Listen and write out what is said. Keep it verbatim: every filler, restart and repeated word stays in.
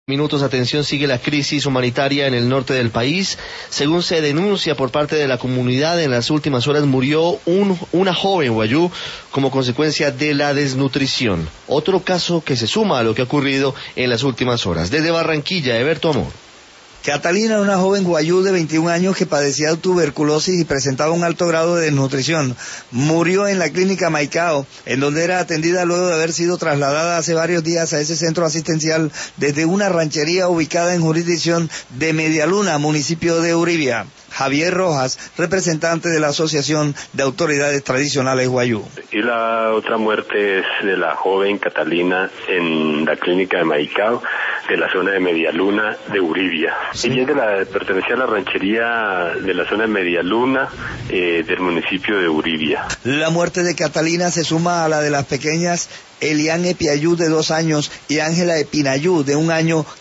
Minutos, atención, sigue la crisis humanitaria en el norte del país. Según se denuncia por parte de la comunidad, en las últimas horas murió un, una joven guayú como consecuencia de la desnutrición. Otro caso que se suma a lo que ha ocurrido en las últimas horas. Desde Barranquilla, Eberto Amor. Catalina, una joven guayú de veintiún años que padecía de tuberculosis y presentaba un alto grado de desnutrición, murió en la clínica Maicao, en donde era atendida luego de haber sido trasladada hace varios días a ese centro asistencial desde una ranchería ubicada en jurisdicción de Medialuna, municipio de Uribia. Javier Rojas, representante de la Asociación de Autoridades Tradicionales Guayú. Y la otra muerte es de la joven Catalina en la clínica de Maicao, de la zona de Medialuna de Uribia. Sí. Ella es de la, pertenecía a la ranchería de la zona de Medialuna eh, del municipio de Uribia. La muerte de Catalina se suma a la de las pequeñas Eliane Piayú, de dos años, y Ángela Epinayú, de un año,